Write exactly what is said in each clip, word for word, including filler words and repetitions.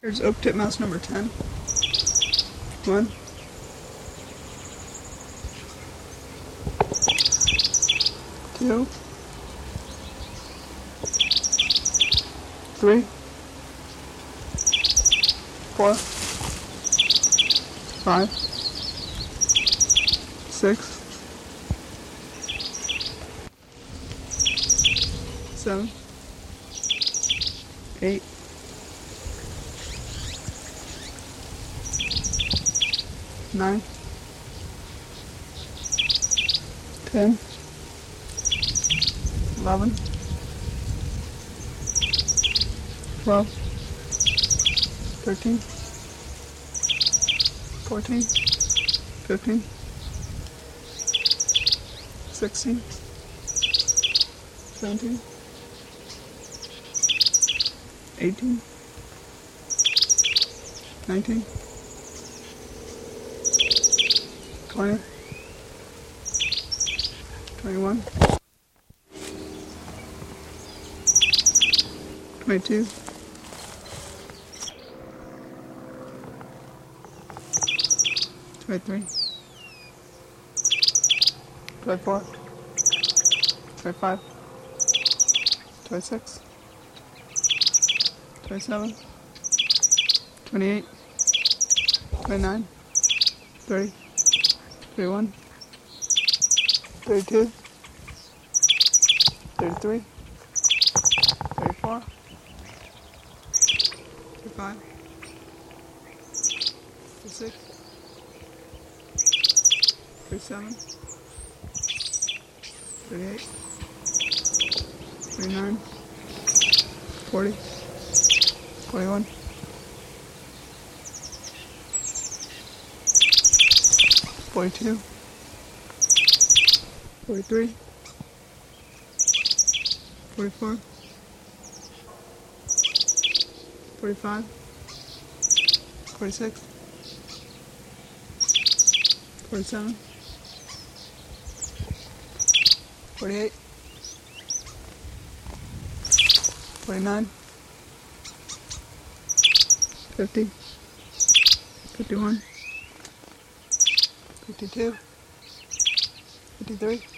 Here's oak titmouse number ten. One. Two. Three. Four. Five. Six. Seven. Eight. Nine, ten, eleven, twelve, thirteen, fourteen, fifteen, sixteen, seventeen, eighteen, nineteen, twenty, twenty-one, twenty-two, twenty-three, twenty-four, twenty-five, twenty-six, twenty-seven, twenty-eight, twenty-nine, thirty, thirty-one, thirty-two, thirty-three, thirty-four, thirty-five, thirty-six, thirty-seven, thirty-eight, thirty-nine, forty, forty-one, forty-two, forty-three, forty-four, forty-five, forty-six, forty-seven, forty-eight, forty-nine, fifty, fifty-one, fifty-two, fifty-three,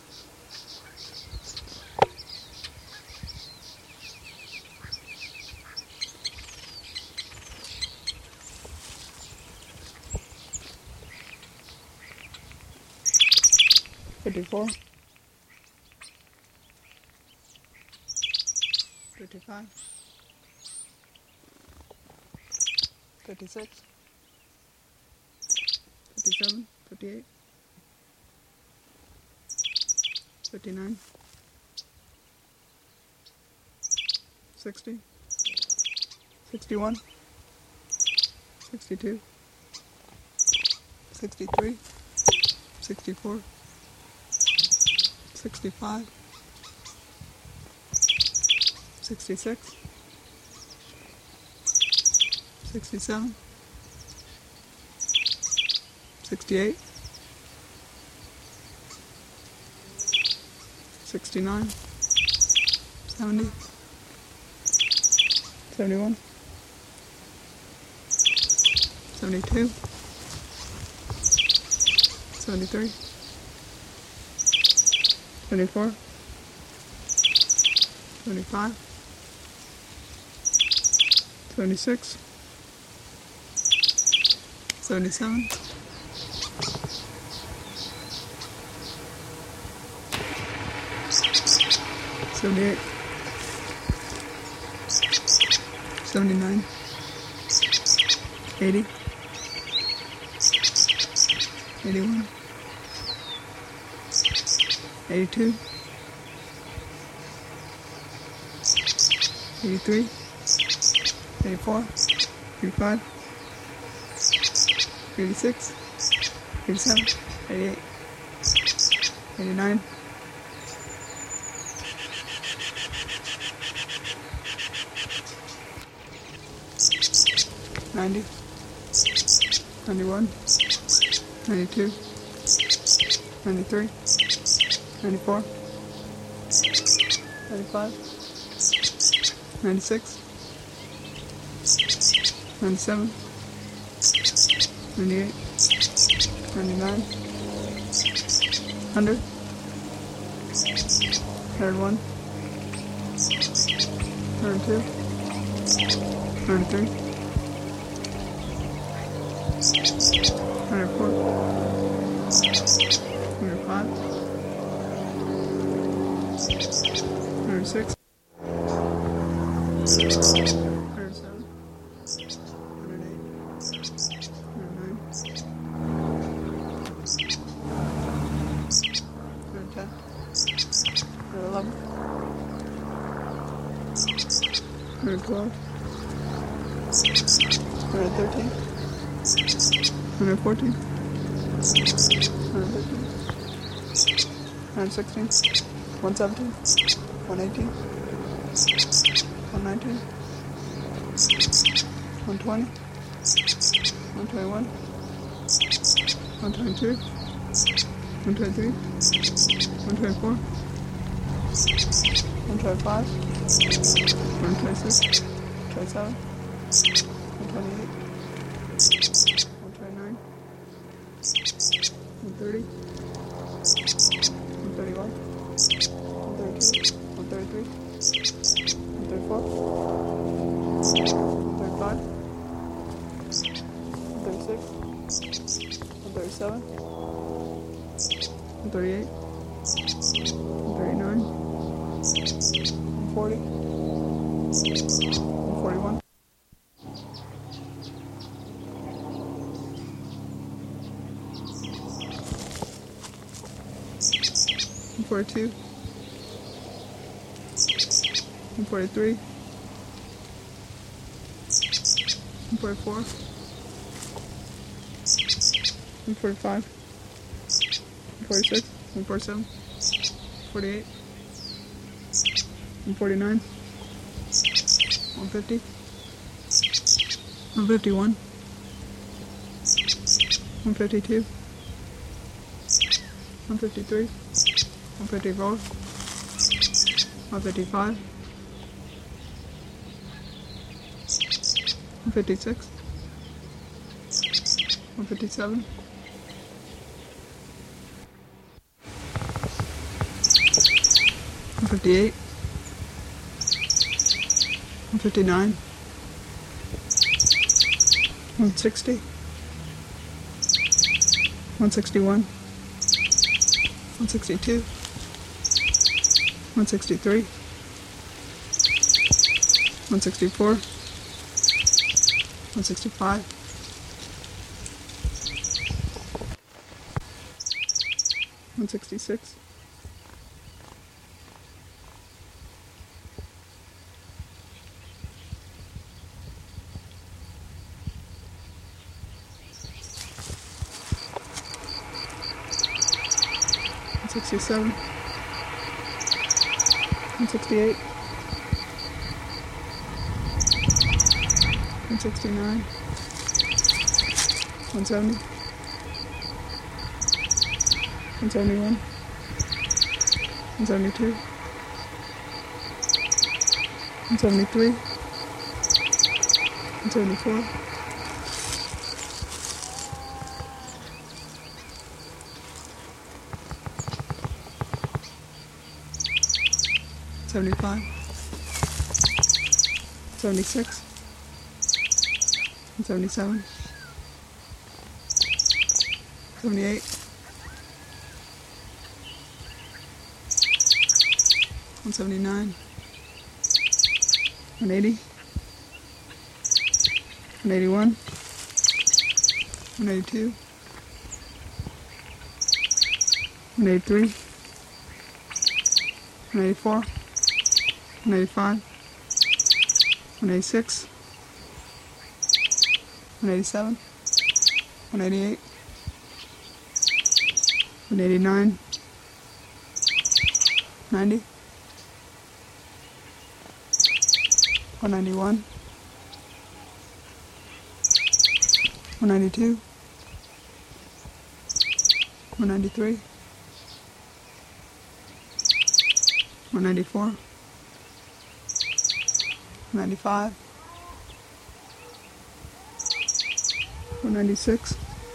fifty-four, fifty-five, fifty-six, fifty-seven, fifty-eight, fifty-nine, sixty, sixty-one, sixty-two, sixty-three, sixty-four, sixty-five, sixty-six, sixty-seven, sixty-eight, sixty-nine, seventy, seventy-one, seventy-two, seventy-three, seventy-four, seventy-five, seventy-six, seventy-seven, seventy-eight, seventy-nine, eighty, eighty-one, eighty-two, eighty-three, eighty-four, eighty-five, eighty-six, eighty-seven, eighty-eight, eighty-nine, ninety, ninety-one, ninety-two, ninety-three, ninety-four, ninety-five, ninety-six, ninety-seven, ninety-eight, ninety-nine, one hundred, one hundred one, one hundred two, one hundred three, one hundred four, one hundred five, one hundred six, one hundred seven, one hundred eight, one hundred nine, one hundred ten, one hundred eleven, one hundred twelve, one hundred thirteen, one hundred fourteen, one hundred fifteen, one hundred sixteen, one hundred seventeen, one hundred eighteen, one hundred nineteen, one hundred twenty, one hundred twenty-one, one hundred twenty-two, one hundred twenty-three, one hundred twenty-four, one hundred twenty-five, one hundred twenty-six, one hundred twenty-seven, one hundred twenty-eight, one hundred twenty-nine, one hundred thirty, one hundred thirty-one, one hundred thirty-two, one hundred thirty-three, one hundred thirty-four, one hundred thirty-five, one hundred thirty-six, one hundred thirty-seven, one hundred thirty-eight, one hundred thirty-nine, one hundred forty, one hundred forty-one, one hundred forty-two, one hundred forty-three, one hundred forty-four, one hundred forty-five, one hundred forty-six, one hundred forty-seven, one hundred forty-eight, one hundred forty-nine, one hundred fifty, one hundred fifty-one, one hundred fifty-two, one hundred fifty-three, one hundred fifty-four, one hundred fifty-five, one hundred fifty-six, one hundred fifty-seven, one hundred fifty-eight, one hundred fifty-nine, one hundred sixty, one hundred sixty-one, one hundred sixty-two, one hundred sixty-three, one hundred sixty-four, one hundred sixty-five, one hundred sixty-six, one hundred sixty-seven, one hundred sixty-eight, one hundred sixty-nine, one hundred seventy, one hundred seventy-one, one hundred seventy-two, one hundred seventy-three, one hundred seventy-four, seventy-five, seventy-six, seventy-seven, seventy-eight, one seventy-nine, one eighty, one eighty-one, one eighty-two, one eighty-three, one eighty-four, one eighty-five, one eighty-six, one eighty-seven, one eighty-eight, one eighty-nine, ninety, one ninety-one, one ninety-two, one ninety-three, one ninety-four, one ninety-five, one ninety-six,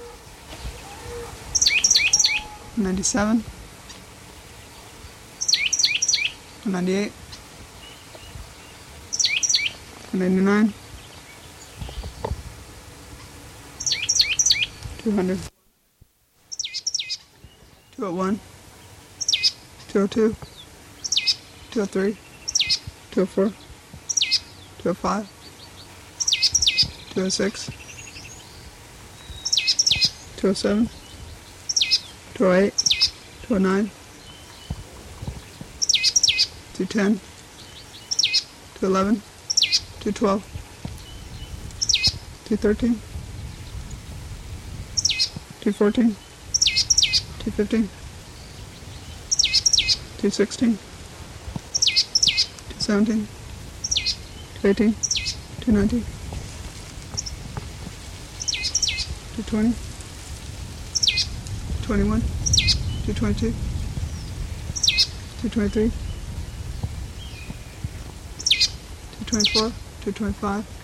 one ninety-seven, one ninety-eight, one ninety-nine, two hundred, two oh one, two oh two, two oh three, two oh four, two oh five, two oh six, two oh seven, two oh eight, two oh nine, two ten, two eleven, two twelve, two thirteen, two fourteen, two fifteen, two sixteen, two seventeen, two eighteen, two nineteen, two twenty, two twenty-one, two twenty-two, two twenty-three, two twenty-four, two twenty-five,